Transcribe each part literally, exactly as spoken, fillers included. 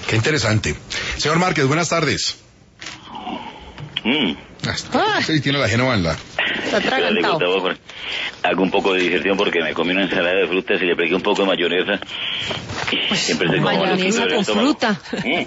Qué interesante. Señor Márquez, buenas tardes. Mm. Ah, sí, tiene la Génova en la... Está atragantado. Hago un poco de digestión porque me comí una ensalada de frutas y le pegué un poco de mayonesa. Pues, siempre estoy como mayonesa con fruta. Mm.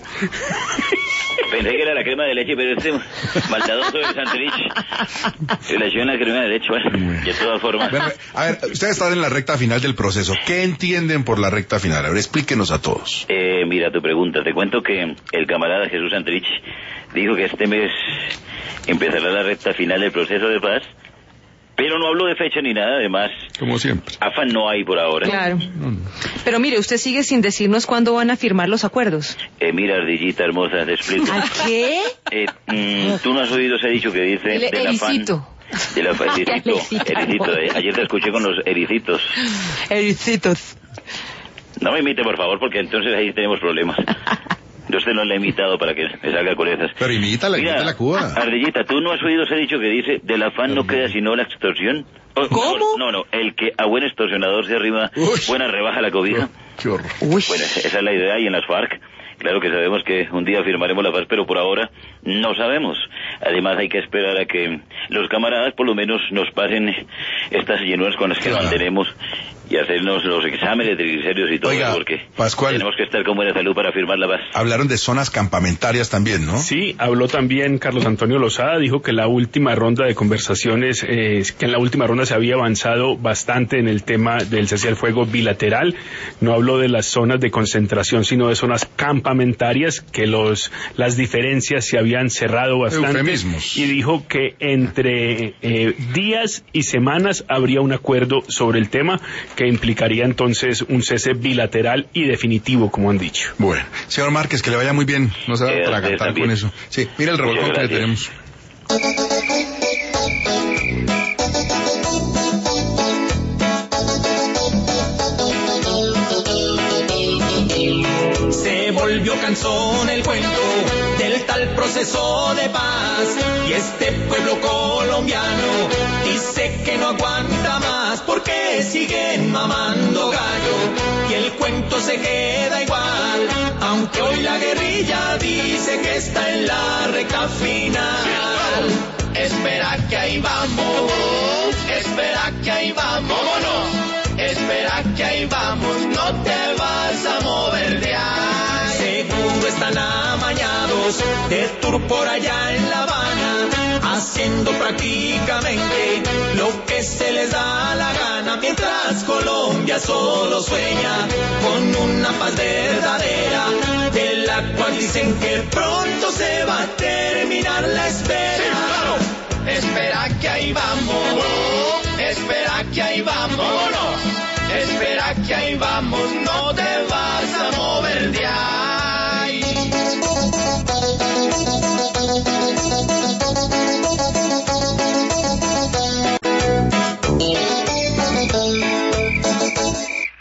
Pensé que era la crema de leche, pero este maldadoso del Santrich se le echó una crema de leche. Bueno, de todas formas. Bueno, a ver, ustedes están en la recta final del proceso. ¿Qué entienden por la recta final? A ver, explíquenos a todos. Eh, mira tu pregunta. Te cuento que el camarada Jesús Santrich dijo que este mes empezará la recta final del proceso de paz, pero no habló de fecha ni nada, además. Como siempre. Afán no hay por ahora. Claro. Pero mire, usted sigue sin decirnos cuándo van a firmar los acuerdos. Eh, mira, ardillita hermosa, te explico. ¿A qué? Eh, mm, Tú no has oído ese dicho que dice... El del ericito. afán, del afán, ericito, Ericito, ericito, eh. Ayer te escuché con los ericitos. Ericitos. No me imite, por favor, porque entonces ahí tenemos problemas. Yo usted no le he imitado para que me salga con esas. Pero imítala, Mira, imítala, Cuba. Ardillita, ¿tú no has oído ese dicho que dice, del afán no queda sino la extorsión? Oh, ¿Cómo? No, no, el que a buen extorsionador se arrima, Uy. buena rebaja la cobija. Qué horror. Uy. Bueno, esa es la idea, y en las FARC, claro que sabemos que un día firmaremos la paz, pero por ahora no sabemos. Además hay que esperar a que los camaradas por lo menos nos pasen estas llenuras con las que Claro. mantenemos y hacernos los exámenes de triglicéridos y todo, Oiga, porque Pascual, tenemos que estar con buena salud para firmar la paz. hablaron de zonas campamentarias también, ¿no? Sí, habló también Carlos Antonio Lozada, dijo que la última ronda de conversaciones, eh, que en la última ronda se había avanzado bastante en el tema del cese al fuego bilateral. No habló de las zonas de concentración, sino de zonas campamentarias, que los las diferencias se habían cerrado bastante. Eufemismos. Y dijo que entre eh, días y semanas habría un acuerdo sobre el tema que implicaría entonces un cese bilateral y definitivo, como han dicho. Bueno, señor Márquez, que le vaya muy bien. No se va Eh, a atragantar también. con eso. Sí, mira el revolcón Muchas que le gracias. tenemos. Se volvió cansón el cuento del tal proceso de paz y este pueblo colombiano dice que no aguanta más porque siguen mamando gallo y el cuento se queda igual, aunque hoy la guerrilla dice que está en la recta final. Espera que ahí vamos, espera que ahí vamos, espera que ahí vamos, no te vas a mover de ahí. Seguro están amañados de tour por allá en La Habana, haciendo prácticamente lo que se les da la gana, mientras Colombia solo sueña con una paz verdadera, de la cual dicen que pronto se va a terminar la espera. Sí, claro. Espera que ahí vamos, espera que ahí vamos, espera que ahí vamos, no te vas